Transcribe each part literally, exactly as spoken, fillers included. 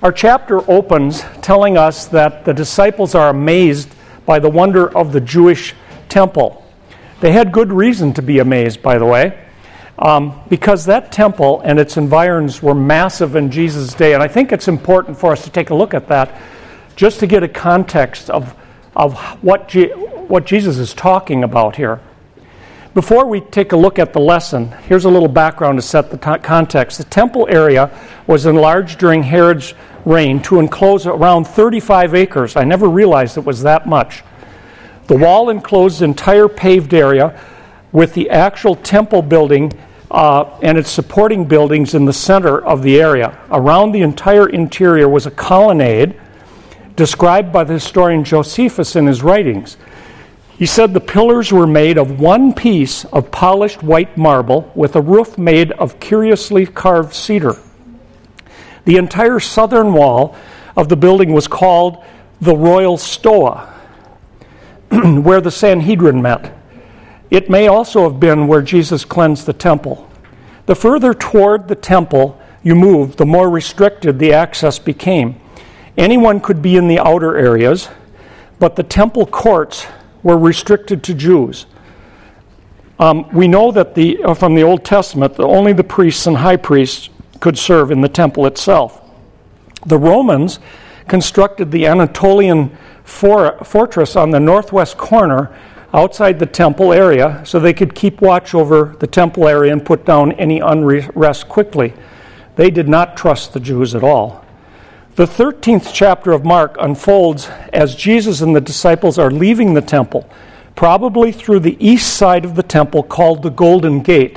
Our chapter opens telling us that the disciples are amazed by the wonder of the Jewish temple. They had good reason to be amazed, by the way, um, because that temple and its environs were massive in Jesus' day. And I think it's important for us to take a look at that just to get a context of, of what, Je- what Jesus is talking about here. Before we take a look at the lesson, here's a little background to set the t- context. The temple area was enlarged during Herod's reign to enclose around thirty-five acres. I never realized it was that much. The wall enclosed the entire paved area with the actual temple building uh, and its supporting buildings in the center of the area. Around the entire interior was a colonnade described by the historian Josephus in his writings. He said the pillars were made of one piece of polished white marble with a roof made of curiously carved cedar. The entire southern wall of the building was called the Royal Stoa, where the Sanhedrin met. It may also have been where Jesus cleansed the temple. The further toward the temple you moved, the more restricted the access became. Anyone could be in the outer areas, but the temple courts were restricted to Jews. Um, we know that the uh, from the Old Testament that only the priests and high priests could serve in the temple itself. The Romans constructed the Anatolian for, fortress on the northwest corner outside the temple area so they could keep watch over the temple area and put down any unrest quickly. They did not trust the Jews at all. The thirteenth chapter of Mark unfolds as Jesus and the disciples are leaving the temple, probably through the east side of the temple called the Golden Gate.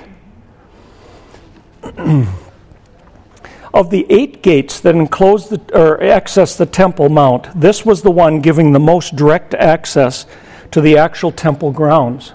Of the eight gates that enclose the, or access the Temple Mount, this was the one giving the most direct access to the actual temple grounds.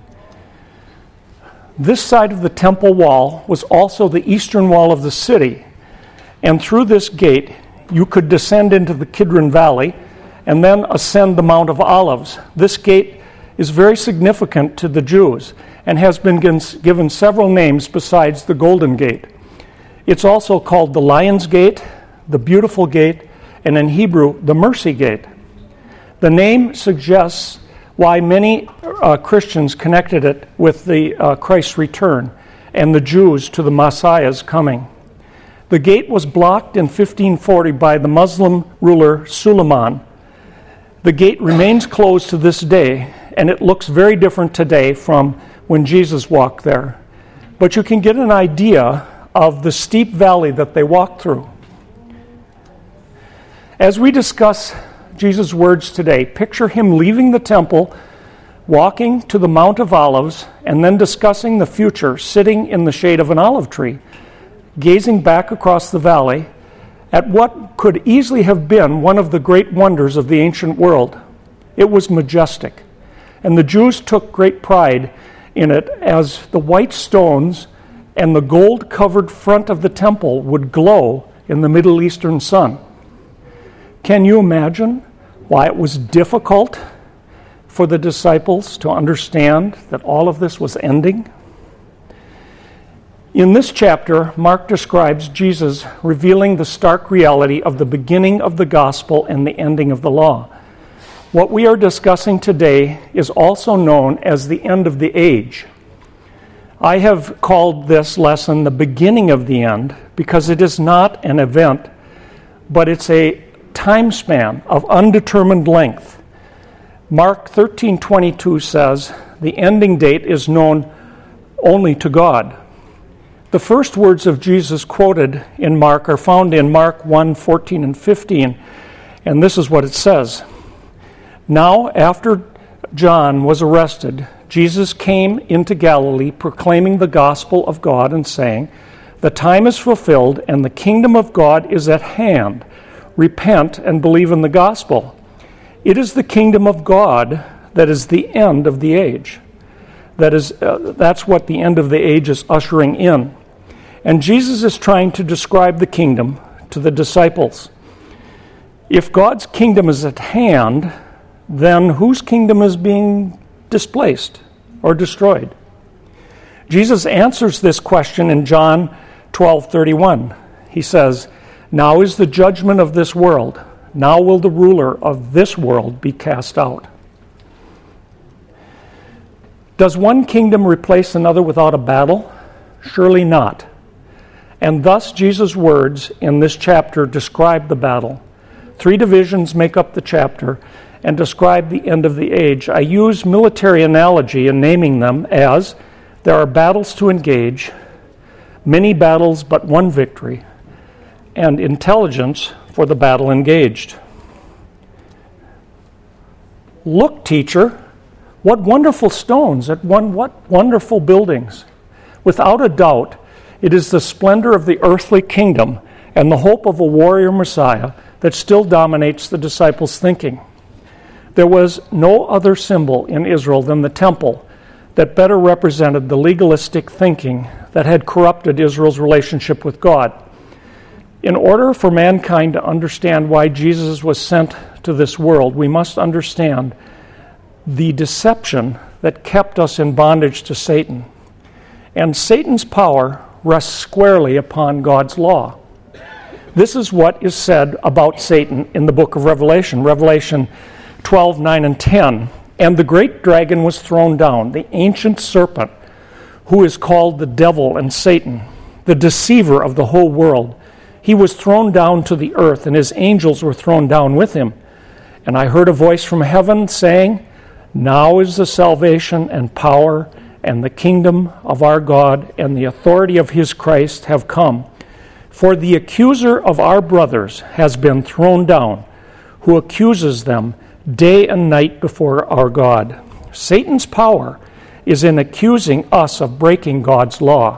This side of the temple wall was also the eastern wall of the city, and through this gate you could descend into the Kidron Valley and then ascend the Mount of Olives. This gate is very significant to the Jews and has been given several names besides the Golden Gate. It's also called the Lion's Gate, the Beautiful Gate, and in Hebrew, the Mercy Gate. The name suggests why many uh, Christians connected it with the uh, Christ's return and the Jews to the Messiah's coming. The gate was blocked in fifteen forty by the Muslim ruler Suleiman. The gate remains closed to this day, and it looks very different today from when Jesus walked there. But you can get an idea of the steep valley that they walked through. As we discuss Jesus' words today, picture him leaving the temple, walking to the Mount of Olives, and then discussing the future, sitting in the shade of an olive tree, gazing back across the valley at what could easily have been one of the great wonders of the ancient world. It was majestic, and the Jews took great pride in it as the white stones and the gold-covered front of the temple would glow in the Middle Eastern sun. Can you imagine why it was difficult for the disciples to understand that all of this was ending? In this chapter, Mark describes Jesus revealing the stark reality of the beginning of the gospel and the ending of the law. What we are discussing today is also known as the end of the age. I have called this lesson the beginning of the end because it is not an event, but it's a time span of undetermined length. Mark thirteen twenty-two says, the ending date is known only to God. The first words of Jesus quoted in Mark are found in Mark one, fourteen and fifteen, and this is what it says. Now, after John was arrested, Jesus came into Galilee proclaiming the gospel of God and saying, the time is fulfilled and the kingdom of God is at hand. Repent and believe in the gospel. It is the kingdom of God that is the end of the age. That is, uh, that's what the end of the age is ushering in. And Jesus is trying to describe the kingdom to the disciples. If God's kingdom is at hand, then whose kingdom is being displaced or destroyed? Jesus answers this question in John twelve thirty-one. He says, Now is the judgment of this world. Now will the ruler of this world be cast out. Does one kingdom replace another without a battle? Surely not. And thus Jesus' words in this chapter describe the battle. Three divisions make up the chapter and describe the end of the age. I use military analogy in naming them as there are battles to engage, many battles but one victory, and intelligence for the battle engaged. Look, teacher, what wonderful stones, at one, what wonderful buildings. Without a doubt, it is the splendor of the earthly kingdom and the hope of a warrior Messiah that still dominates the disciples' thinking. There was no other symbol in Israel than the temple that better represented the legalistic thinking that had corrupted Israel's relationship with God. In order for mankind to understand why Jesus was sent to this world, we must understand the deception that kept us in bondage to Satan. And Satan's power rests squarely upon God's law. This is what is said about Satan in the book of Revelation, Revelation twelve, nine, and ten. And the great dragon was thrown down, the ancient serpent, who is called the devil and Satan, the deceiver of the whole world. He was thrown down to the earth, and his angels were thrown down with him. And I heard a voice from heaven saying, "Now is the salvation and power and the kingdom of our God and the authority of his Christ have come. For the accuser of our brothers has been thrown down, who accuses them day and night before our God." Satan's power is in accusing us of breaking God's law.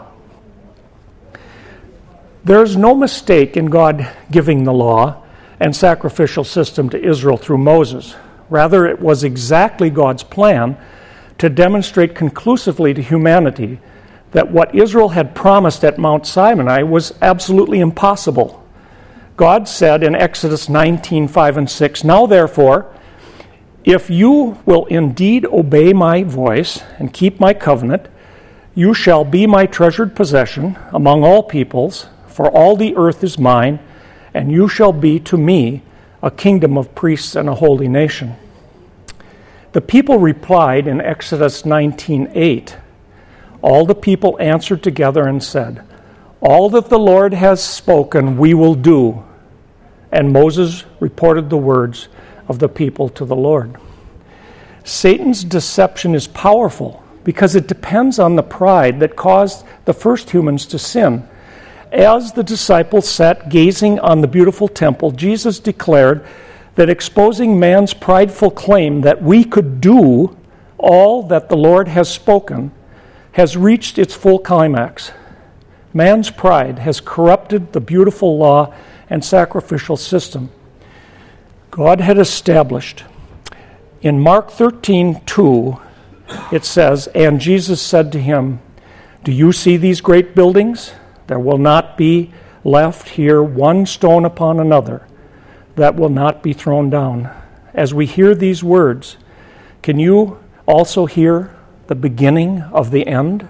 There is no mistake in God giving the law and sacrificial system to Israel through Moses. Rather, it was exactly God's plan to demonstrate conclusively to humanity that what Israel had promised at Mount Sinai was absolutely impossible. God said in Exodus nineteen, five and six, "Now therefore, if you will indeed obey my voice and keep my covenant, you shall be my treasured possession among all peoples, for all the earth is mine, and you shall be to me a kingdom of priests and a holy nation." The people replied in Exodus nineteen, eight, "All the people answered together and said, 'All that the Lord has spoken we will do.' And Moses reported the words of the people to the Lord." Satan's deception is powerful because it depends on the pride that caused the first humans to sin. As the disciples sat gazing on the beautiful temple, Jesus declared that exposing man's prideful claim that we could do all that the Lord has spoken has reached its full climax. Man's pride has corrupted the beautiful law and sacrificial system God had established. In Mark thirteen, two, it says, "And Jesus said to him, 'Do you see these great buildings? There will not be left here one stone upon another that will not be thrown down.'" As we hear these words, can you also hear the beginning of the end?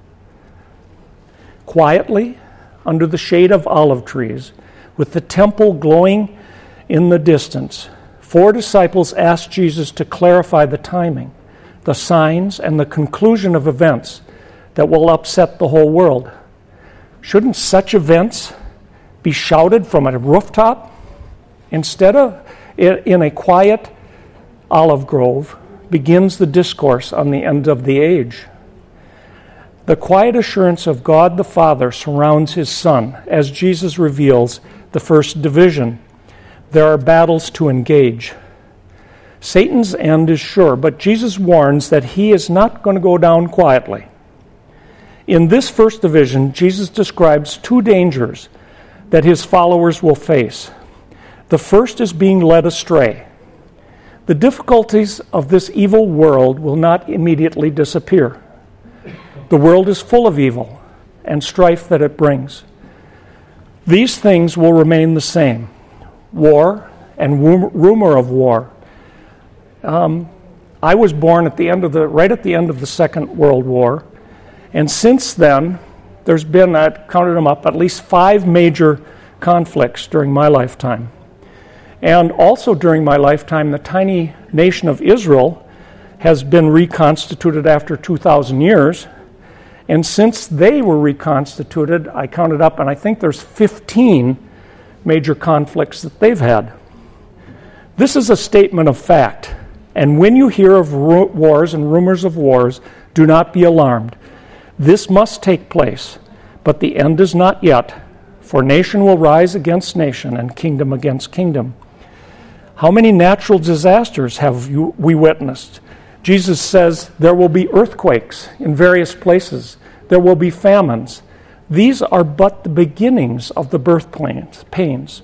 Quietly, under the shade of olive trees, with the temple glowing in the distance, four disciples asked Jesus to clarify the timing, the signs, and the conclusion of events that will upset the whole world. Shouldn't such events be shouted from a rooftop? Instead of in a quiet olive grove begins the discourse on the end of the age. The quiet assurance of God the Father surrounds his Son as Jesus reveals the first division. There are battles to engage. Satan's end is sure, but Jesus warns that he is not going to go down quietly. In this first division, Jesus describes two dangers that his followers will face. The first is being led astray. The difficulties of this evil world will not immediately disappear. The world is full of evil and strife that it brings. These things will remain the same. War and rumor of war. Um, I was born at the end of the right at the end of the Second World War. And since then, there's been, I counted them up, at least five major conflicts during my lifetime. And also during my lifetime, the tiny nation of Israel has been reconstituted after two thousand years. And since they were reconstituted, I counted up, and I think there's fifteen major conflicts that they've had. This is a statement of fact. And when you hear of ru- wars and rumors of wars, do not be alarmed. This must take place, but the end is not yet, for nation will rise against nation and kingdom against kingdom. How many natural disasters have you, we witnessed? Jesus says there will be earthquakes in various places. There will be famines. These are but the beginnings of the birth pains.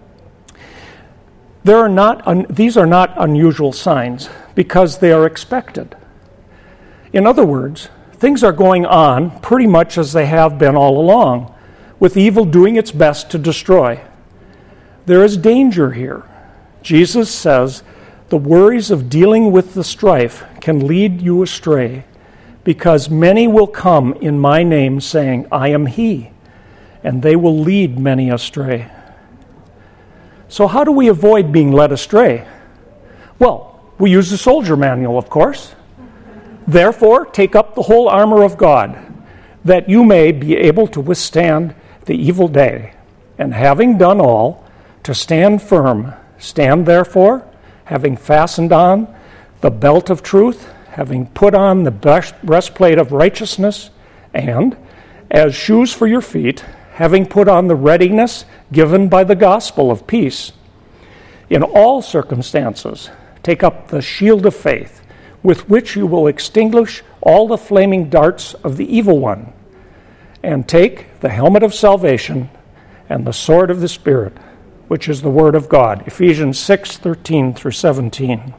There are not un, these are not unusual signs because they are expected. In other words, things are going on pretty much as they have been all along, with evil doing its best to destroy. There is danger here. Jesus says the worries of dealing with the strife can lead you astray, because many will come in my name saying, I am he, and they will lead many astray. So how do we avoid being led astray? Well, we use the soldier manual, of course. Therefore, take up the whole armor of God, that you may be able to withstand the evil day, and having done all, to stand firm. Stand therefore, having fastened on the belt of truth, having put on the breastplate of righteousness, and, as shoes for your feet, having put on the readiness given by the gospel of peace. In all circumstances, take up the shield of faith, with which you will extinguish all the flaming darts of the evil one, and take the helmet of salvation and the sword of the Spirit, which is the word of God. Ephesians six, thirteen through seventeen.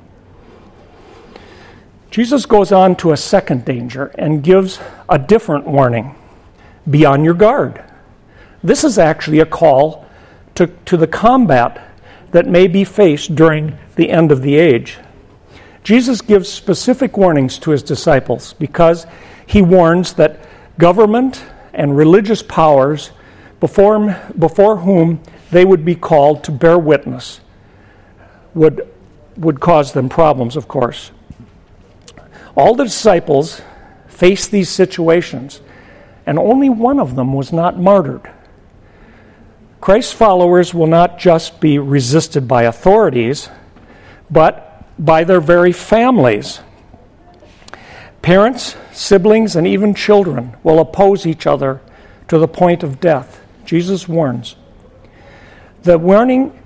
Jesus goes on to a second danger and gives a different warning. Be on your guard. This is actually a call to, to the combat that may be faced during the end of the age. Jesus gives specific warnings to his disciples because he warns that government and religious powers before, before whom they would be called to bear witness would, would cause them problems, of course. All the disciples faced these situations, and only one of them was not martyred. Christ's followers will not just be resisted by authorities, but by their very families. Parents, siblings, and even children will oppose each other to the point of death. Jesus warns. The warning,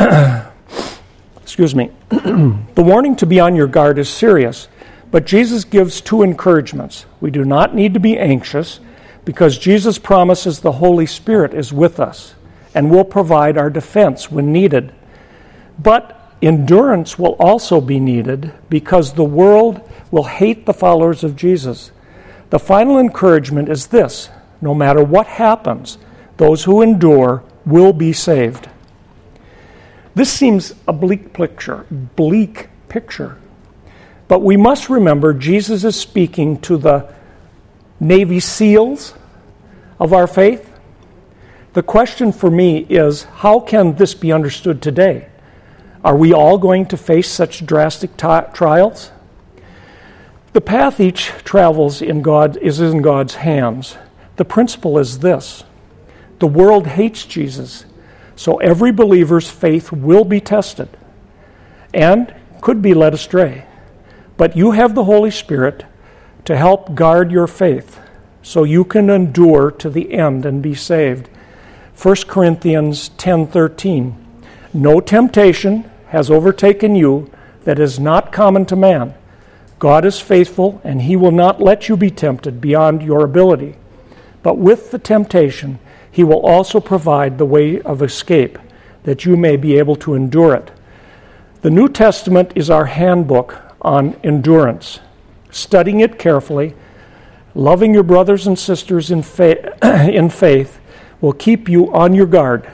excuse me, the warning to be on your guard is serious, but Jesus gives two encouragements. We do not need to be anxious because Jesus promises the Holy Spirit is with us and will provide our defense when needed. But endurance will also be needed because the world will hate the followers of Jesus. The final encouragement is this: no matter what happens, those who endure will be saved. This seems a bleak picture, bleak picture. But we must remember Jesus is speaking to the Navy SEALs of our faith. The question for me is, how can this be understood today? Are we all going to face such drastic t- trials? The path each travels in God is in God's hands. The principle is this: the world hates Jesus, so every believer's faith will be tested and could be led astray. But you have the Holy Spirit to help guard your faith so you can endure to the end and be saved. First Corinthians ten thirteen. No temptation has overtaken you that is not common to man. God is faithful, and he will not let you be tempted beyond your ability. But with the temptation, he will also provide the way of escape, that you may be able to endure it. The New Testament is our handbook on endurance. Studying it carefully, loving your brothers and sisters in, fa- in faith will keep you on your guard.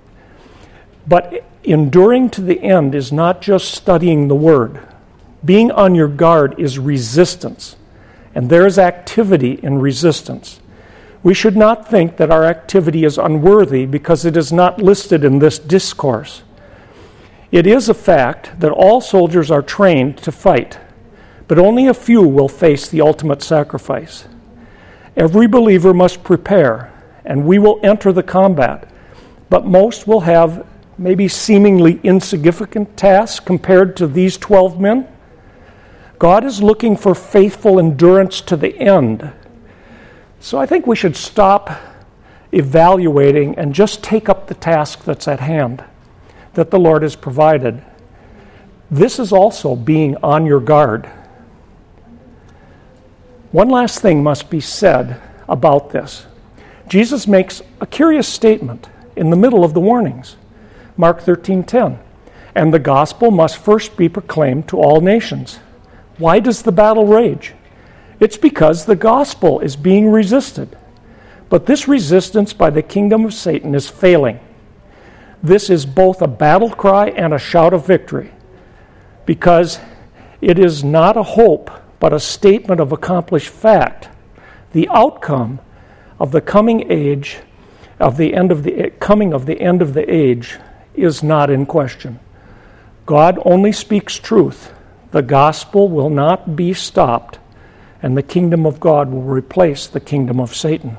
But enduring to the end is not just studying the Word. Being on your guard is resistance, and there is activity in resistance. We should not think that our activity is unworthy because it is not listed in this discourse. It is a fact that all soldiers are trained to fight, but only a few will face the ultimate sacrifice. Every believer must prepare, and we will enter the combat, but most will have maybe seemingly insignificant tasks compared to these twelve men. God is looking for faithful endurance to the end. So I think we should stop evaluating and just take up the task that's at hand, that the Lord has provided. This is also being on your guard. One last thing must be said about this. Jesus makes a curious statement in the middle of the warnings. Mark thirteen ten. And the gospel must first be proclaimed to all nations. Why does the battle rage? It's because the gospel is being resisted. But this resistance by the kingdom of Satan is failing. This is both a battle cry and a shout of victory, because it is not a hope, but a statement of accomplished fact. The outcome of the coming age, of the end of the coming of the end of the age, is not in question. God only speaks truth. The gospel will not be stopped, and the kingdom of God will replace the kingdom of Satan.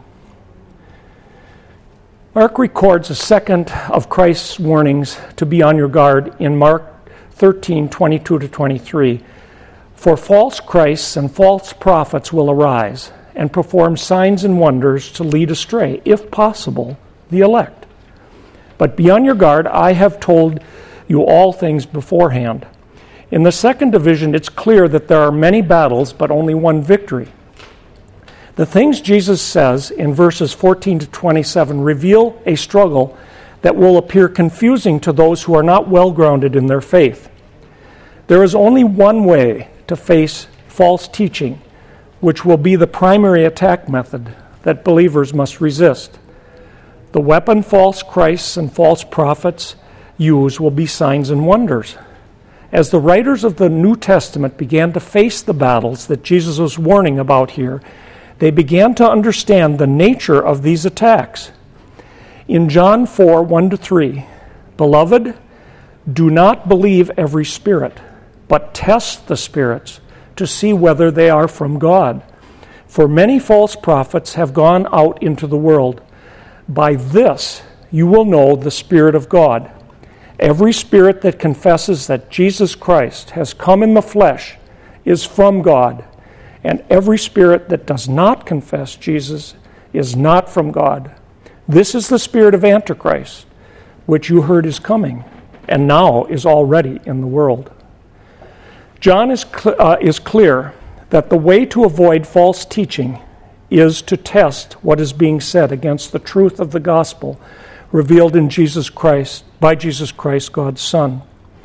Mark records a second of Christ's warnings to be on your guard in Mark thirteen twenty-two to twenty-three. For false Christs and false prophets will arise and perform signs and wonders to lead astray, if possible, the elect. But be on your guard, I have told you all things beforehand. In the second division, it's clear that there are many battles, but only one victory. The things Jesus says in verses fourteen to twenty-seven reveal a struggle that will appear confusing to those who are not well grounded in their faith. There is only one way to face false teaching, which will be the primary attack method that believers must resist. The weapon false Christs and false prophets use will be signs and wonders. As the writers of the New Testament began to face the battles that Jesus was warning about here, they began to understand the nature of these attacks. In John four, one to three, Beloved, do not believe every spirit, but test the spirits to see whether they are from God. For many false prophets have gone out into the world. By this you will know the Spirit of God. Every spirit that confesses that Jesus Christ has come in the flesh is from God, and every spirit that does not confess Jesus is not from God. This is the spirit of Antichrist, which you heard is coming, and now is already in the world. John is, cl- uh, is clear that the way to avoid false teaching is to test what is being said against the truth of the gospel revealed in Jesus Christ, by Jesus Christ, God's Son.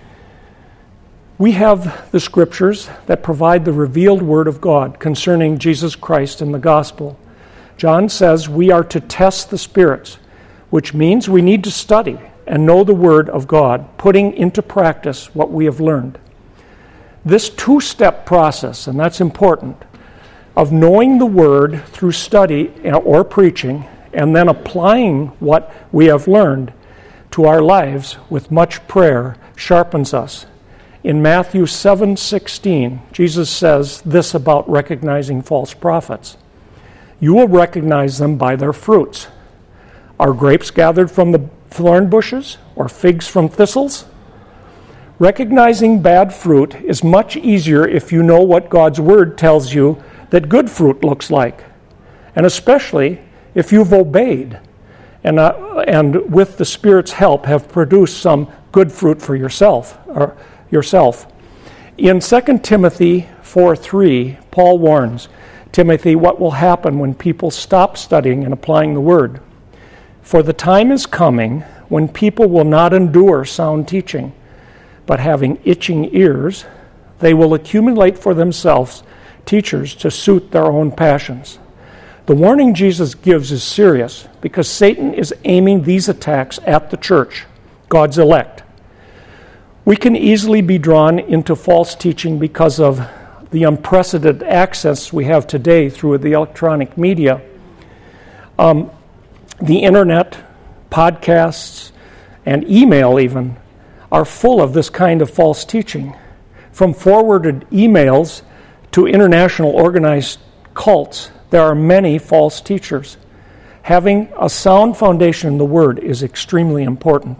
We have the scriptures that provide the revealed word of God concerning Jesus Christ and the gospel. John says we are to test the spirits, which means we need to study and know the word of God, putting into practice what we have learned. This two-step process, and that's important, of knowing the word through study or preaching and then applying what we have learned to our lives with much prayer sharpens us. In Matthew seven sixteen, Jesus says this about recognizing false prophets. You will recognize them by their fruits. Are grapes gathered from the thorn bushes or figs from thistles? Recognizing bad fruit is much easier if you know what God's word tells you that good fruit looks like, and especially if you've obeyed and, uh, and with the Spirit's help have produced some good fruit for yourself. Or yourself. In Second Timothy four three, Paul warns Timothy what will happen when people stop studying and applying the word. For the time is coming when people will not endure sound teaching, but having itching ears, they will accumulate for themselves teachers to suit their own passions. The warning Jesus gives is serious because Satan is aiming these attacks at the church, God's elect. We can easily be drawn into false teaching because of the unprecedented access we have today through the electronic media. Um, the internet, podcasts, and email even are full of this kind of false teaching. From forwarded emails to international organized cults, there are many false teachers. Having a sound foundation in the Word is extremely important.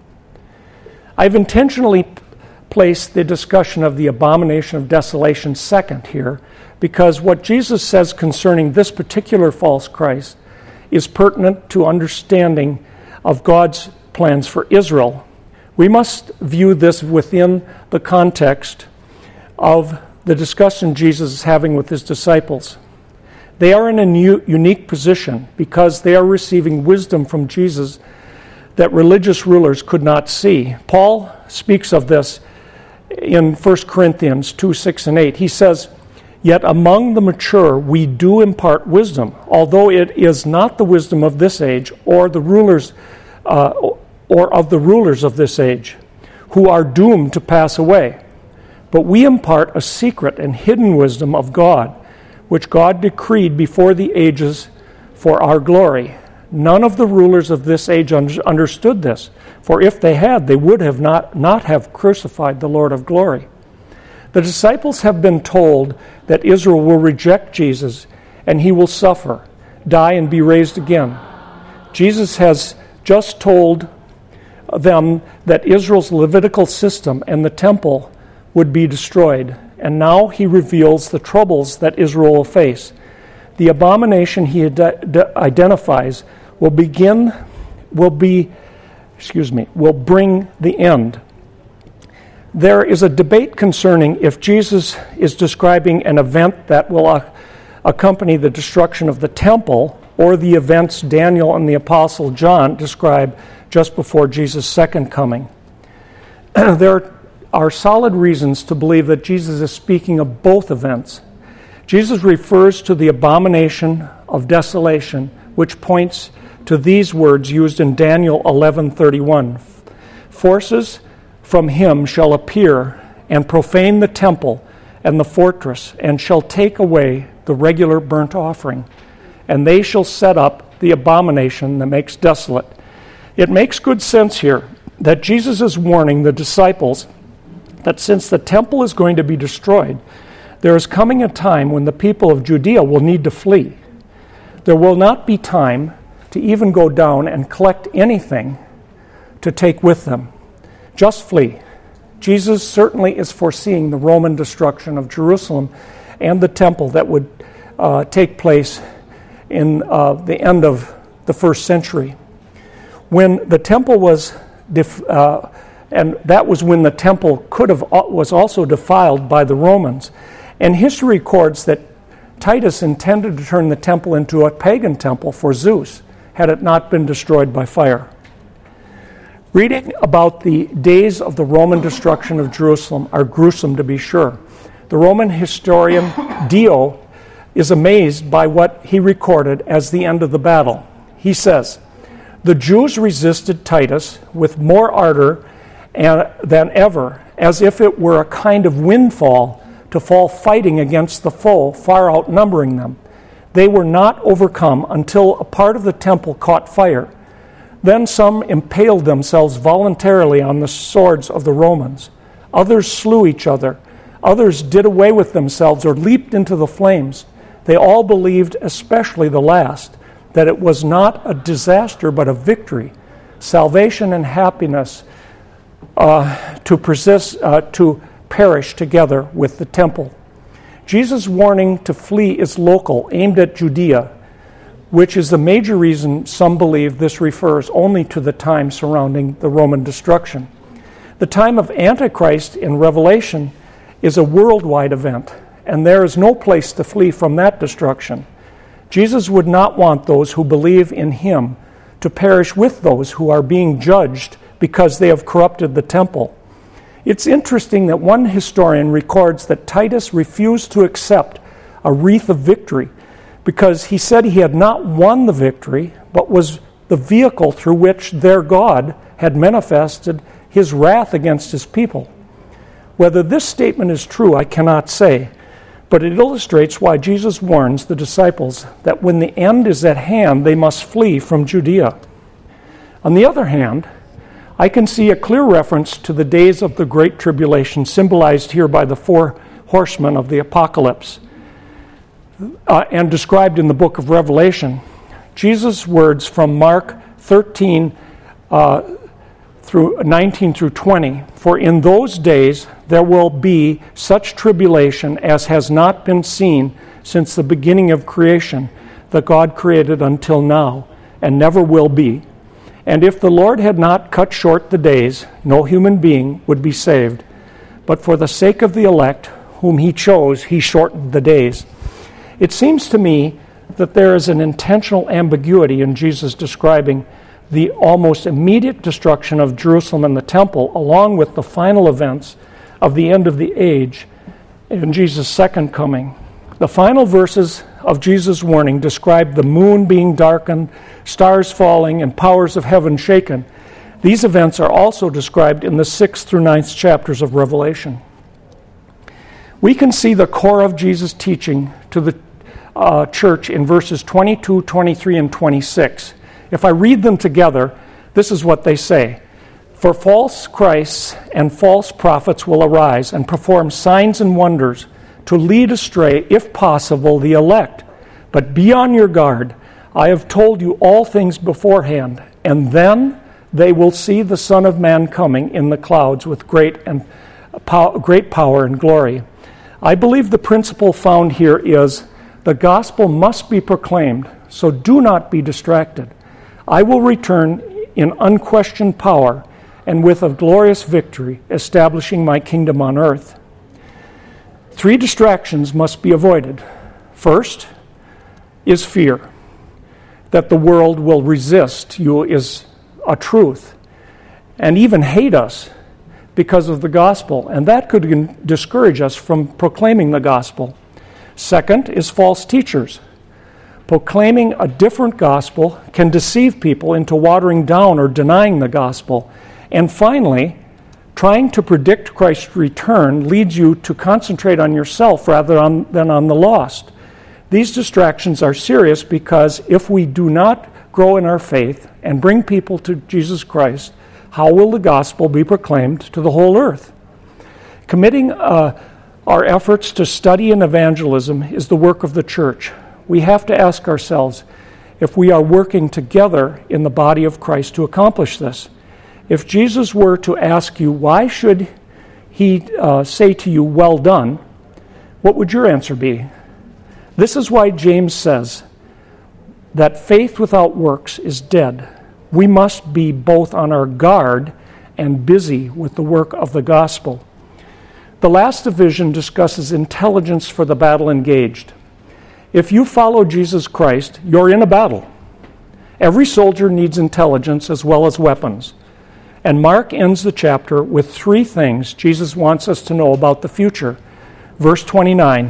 I've intentionally placed the discussion of the abomination of desolation second here, because what Jesus says concerning this particular false Christ is pertinent to understanding of God's plans for Israel. We must view this within the context of the discussion Jesus is having with his disciples. They are in a new, unique position because they are receiving wisdom from Jesus that religious rulers could not see. Paul speaks of this in First Corinthians two, six, and eight. He says, "Yet among the mature we do impart wisdom, although it is not the wisdom of this age or the rulers uh, or of the rulers of this age, who are doomed to pass away. But we impart a secret and hidden wisdom of God, which God decreed before the ages for our glory. None of the rulers of this age un- understood this, for if they had, they would have not, not have crucified the Lord of glory." The disciples have been told that Israel will reject Jesus and he will suffer, die, and be raised again. Jesus has just told them that Israel's Levitical system and the temple would be destroyed, and now he reveals the troubles that Israel will face. The abomination he ad- identifies will begin, will be, excuse me, will bring the end. There is a debate concerning if Jesus is describing an event that will uh, accompany the destruction of the temple or the events Daniel and the Apostle John describe just before Jesus' second coming. There are solid reasons to believe that Jesus is speaking of both events. Jesus refers to the abomination of desolation, which points to these words used in Daniel eleven thirty-one. "Forces from him shall appear and profane the temple and the fortress, and shall take away the regular burnt offering, and they shall set up the abomination that makes desolate." It makes good sense here that Jesus is warning the disciples that since the temple is going to be destroyed, there is coming a time when the people of Judea will need to flee. There will not be time to even go down and collect anything to take with them. Just flee. Jesus certainly is foreseeing the Roman destruction of Jerusalem and the temple that would uh, take place in uh, the end of the first century. When the temple was, def- uh, and that was when the temple could have was also defiled by the Romans. And history records that Titus intended to turn the temple into a pagan temple for Zeus, had it not been destroyed by fire. Reading about the days of the Roman destruction of Jerusalem are gruesome, to be sure. The Roman historian Dio is amazed by what he recorded as the end of the battle. He says, "The Jews resisted Titus with more ardor and, than ever, as if it were a kind of windfall to fall fighting against the foe, far outnumbering them. They were not overcome until a part of the temple caught fire. Then some impaled themselves voluntarily on the swords of the Romans. Others slew each other. Others did away with themselves or leaped into the flames. They all believed, especially the last, that it was not a disaster but a victory, salvation and happiness uh, to persist, uh, to perish together with the temple." Jesus' warning to flee is local, aimed at Judea, which is the major reason some believe this refers only to the time surrounding the Roman destruction. The time of Antichrist in Revelation is a worldwide event, and there is no place to flee from that destruction. Jesus would not want those who believe in him to perish with those who are being judged because they have corrupted the temple. It's interesting that one historian records that Titus refused to accept a wreath of victory because he said he had not won the victory, but was the vehicle through which their God had manifested his wrath against his people. Whether this statement is true, I cannot say, but it illustrates why Jesus warns the disciples that when the end is at hand, they must flee from Judea. On the other hand, I can see a clear reference to the days of the Great Tribulation symbolized here by the four horsemen of the apocalypse uh, and described in the book of Revelation. Jesus' words from Mark thirteen uh, through nineteen through twenty, "For in those days there will be such tribulation as has not been seen since the beginning of creation that God created until now, and never will be. And if the Lord had not cut short the days, no human being would be saved. But for the sake of the elect, whom he chose, he shortened the days." It seems to me that there is an intentional ambiguity in Jesus describing the almost immediate destruction of Jerusalem and the temple, along with the final events of the end of the age in Jesus' second coming. The final verses of Jesus' warning describe the moon being darkened, stars falling, and powers of heaven shaken. These events are also described in the sixth through ninth chapters of Revelation. We can see the core of Jesus' teaching to the uh, church in verses twenty-two, twenty-three, and twenty-six. If I read them together, this is what they say. "For false Christs and false prophets will arise and perform signs and wonders to lead astray, if possible, the elect. But be on your guard. I have told you all things beforehand. And then they will see the Son of Man coming in the clouds with great and pow- great power and glory." I believe the principle found here is the gospel must be proclaimed, so do not be distracted. I will return in unquestioned power and with a glorious victory, establishing my kingdom on earth. Three distractions must be avoided. First is fear. That the world will resist you is a truth, and even hate us because of the gospel, and that could discourage us from proclaiming the gospel. Second is false teachers. Proclaiming a different gospel can deceive people into watering down or denying the gospel. And finally, trying to predict Christ's return leads you to concentrate on yourself rather on, than on the lost. These distractions are serious because if we do not grow in our faith and bring people to Jesus Christ, how will the gospel be proclaimed to the whole earth? Committing uh, our efforts to study and evangelism is the work of the church. We have to ask ourselves if we are working together in the body of Christ to accomplish this. If Jesus were to ask you, why should he uh, say to you, "Well done," what would your answer be? This is why James says that faith without works is dead. We must be both on our guard and busy with the work of the gospel. The last division discusses intelligence for the battle engaged. If you follow Jesus Christ, you're in a battle. Every soldier needs intelligence as well as weapons. And Mark ends the chapter with three things Jesus wants us to know about the future. Verse twenty-nine,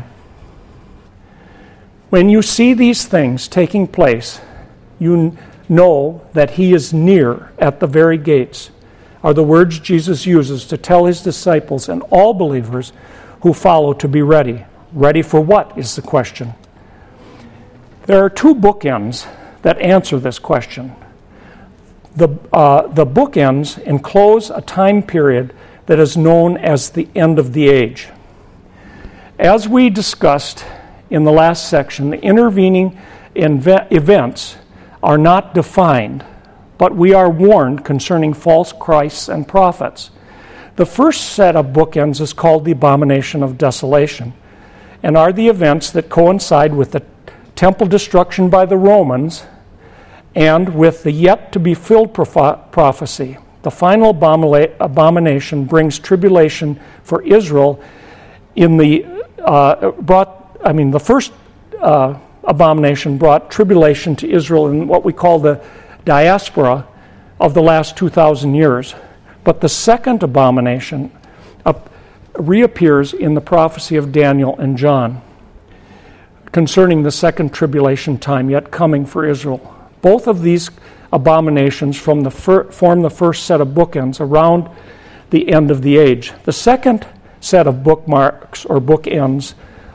"When you see these things taking place, you know that he is near at the very gates," are the words Jesus uses to tell his disciples and all believers who follow to be ready. Ready for what is the question? There are two bookends that answer this question. The, uh, the bookends enclose a time period that is known as the end of the age. As we discussed in the last section, the intervening inve- events are not defined, but we are warned concerning false Christs and prophets. The first set of bookends is called the abomination of desolation, and are the events that coincide with the temple destruction by the Romans and with the yet-to-be-filled prophecy. The final abomination brings tribulation for Israel in the uh, brought. I mean, the first uh, abomination brought tribulation to Israel in what we call the diaspora of the last two thousand years. But the second abomination uh, reappears in the prophecy of Daniel and John concerning the second tribulation time yet coming for Israel. Both of these abominations from the fir- form the first set of bookends around the end of the age. The second set of bookmarks or bookends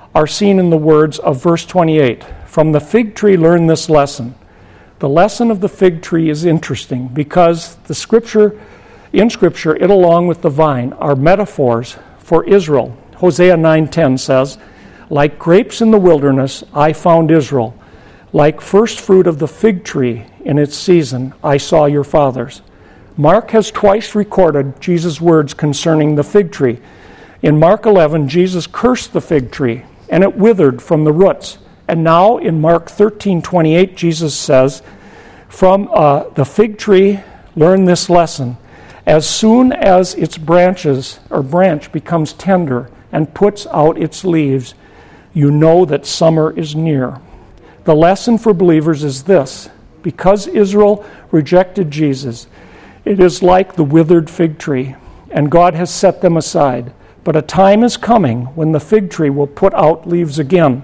are seen in the words of verse twenty-eight. From the fig tree learn this lesson. The lesson of the fig tree is interesting because the scripture, in Scripture, it along with the vine are metaphors for Israel. Hosea nine ten says, like grapes in the wilderness, I found Israel. Like first fruit of the fig tree in its season, I saw your fathers. Mark has twice recorded Jesus' words concerning the fig tree. In Mark eleven, Jesus cursed the fig tree, and it withered from the roots. And now in Mark thirteen twenty-eight, Jesus says, from uh, the fig tree, learn this lesson. As soon as its branches or branch becomes tender and puts out its leaves, you know that summer is near. The lesson for believers is this: because Israel rejected Jesus, it is like the withered fig tree, and God has set them aside. But a time is coming when the fig tree will put out leaves again.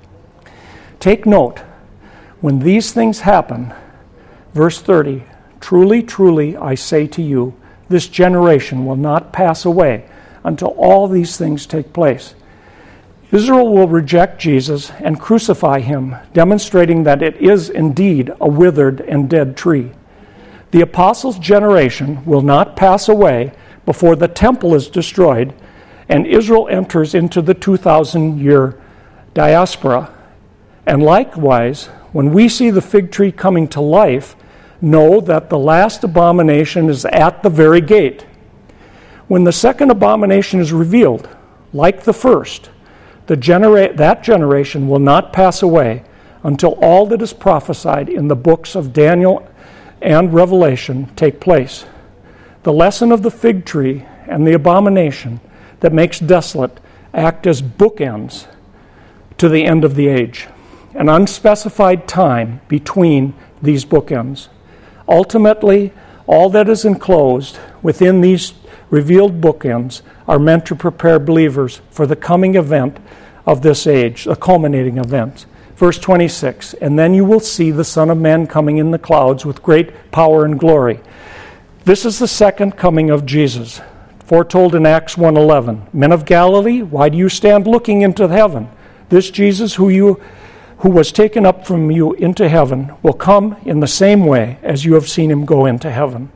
Take note, when these things happen, verse thirty, truly, truly, I say to you, this generation will not pass away until all these things take place. Israel will reject Jesus and crucify him, demonstrating that it is indeed a withered and dead tree. The apostles' generation will not pass away before the temple is destroyed and Israel enters into the two thousand year diaspora. And likewise, when we see the fig tree coming to life, know that the last abomination is at the very gate. When the second abomination is revealed, like the first, the genera- that generation will not pass away until all that is prophesied in the books of Daniel and Revelation take place. The lesson of the fig tree and the abomination that makes desolate act as bookends to the end of the age, an unspecified time between these bookends. Ultimately, all that is enclosed within these revealed bookends are meant to prepare believers for the coming event of this age, a culminating event. Verse twenty-six, and then you will see the Son of Man coming in the clouds with great power and glory. This is the second coming of Jesus, foretold in Acts one eleven. Men of Galilee, why do you stand looking into heaven? This Jesus who you who was taken up from you into heaven will come in the same way as you have seen him go into heaven.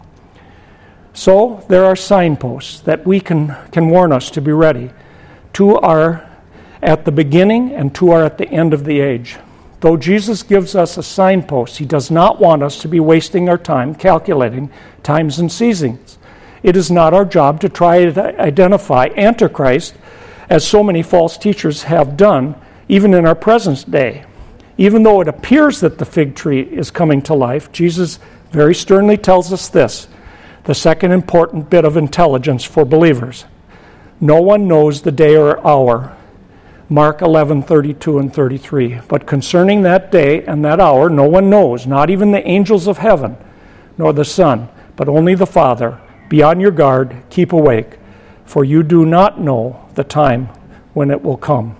So there are signposts that we can, can warn us to be ready. Two are at the beginning and two are at the end of the age. Though Jesus gives us a signpost, he does not want us to be wasting our time calculating times and seasons. It is not our job to try to identify Antichrist, as so many false teachers have done, even in our present day. Even though it appears that the fig tree is coming to life, Jesus very sternly tells us this, the second important bit of intelligence for believers. No one knows the day or hour. Mark eleven thirty-two and thirty-three. But concerning that day and that hour, no one knows, not even the angels of heaven, nor the Son, but only the Father. Be on your guard, keep awake, for you do not know the time when it will come.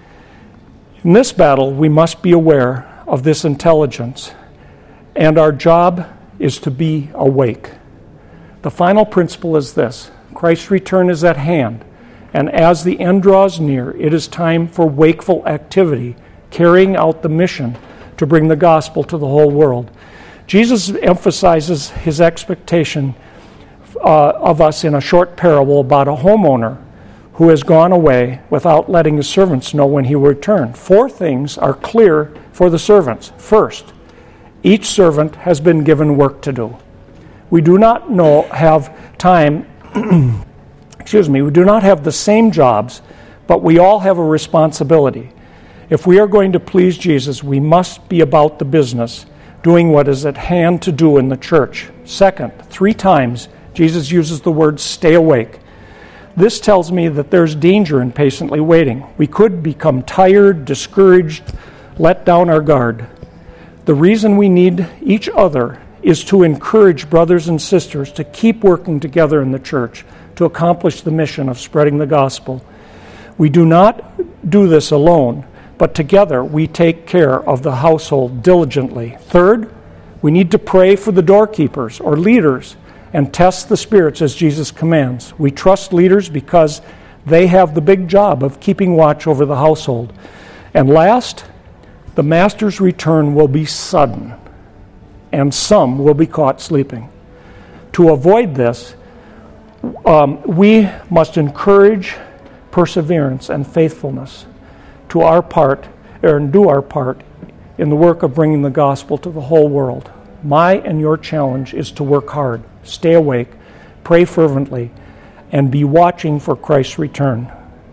In this battle, we must be aware of this intelligence, and our job is to be awake. The final principle is this: Christ's return is at hand, and as the end draws near, it is time for wakeful activity, carrying out the mission to bring the gospel to the whole world. Jesus emphasizes his expectation uh, of us in a short parable about a homeowner who has gone away without letting his servants know when he will return. Four things are clear for the servants. First, each servant has been given work to do. We do not know have time, excuse me, we do not have the same jobs, but we all have a responsibility. If we are going to please Jesus, we must be about the business, doing what is at hand to do in the church. Second, three times Jesus uses the word stay awake. This tells me that there's danger in patiently waiting. We could become tired, discouraged, let down our guard. The reason we need each other is to encourage brothers and sisters to keep working together in the church to accomplish the mission of spreading the gospel. We do not do this alone, but together we take care of the household diligently. Third, we need to pray for the doorkeepers or leaders and test the spirits as Jesus commands. We trust leaders because They have the big job of keeping watch over the household. And last, the master's return will be sudden, and some will be caught sleeping. To avoid this, um, we must encourage perseverance and faithfulness to our part, or do our part in the work of bringing the gospel to the whole world. My and your challenge is to work hard, stay awake, pray fervently, and be watching for Christ's return.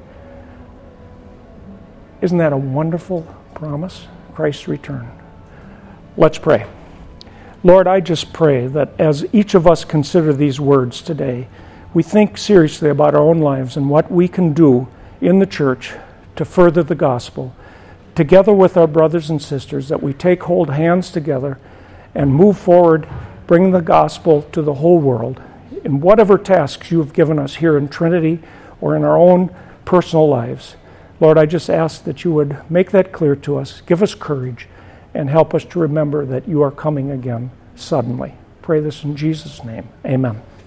Isn't that a wonderful promise? Christ's return. Let's pray. Lord, I just pray that as each of us consider these words today, we think seriously about our own lives and what we can do in the church to further the gospel, together with our brothers and sisters, that we take hold hands together and move forward, bring the gospel to the whole world in whatever tasks you have given us here in Trinity or in our own personal lives. Lord, I just ask that you would make that clear to us, give us courage, and help us to remember that you are coming again suddenly. Pray this in Jesus' name. Amen.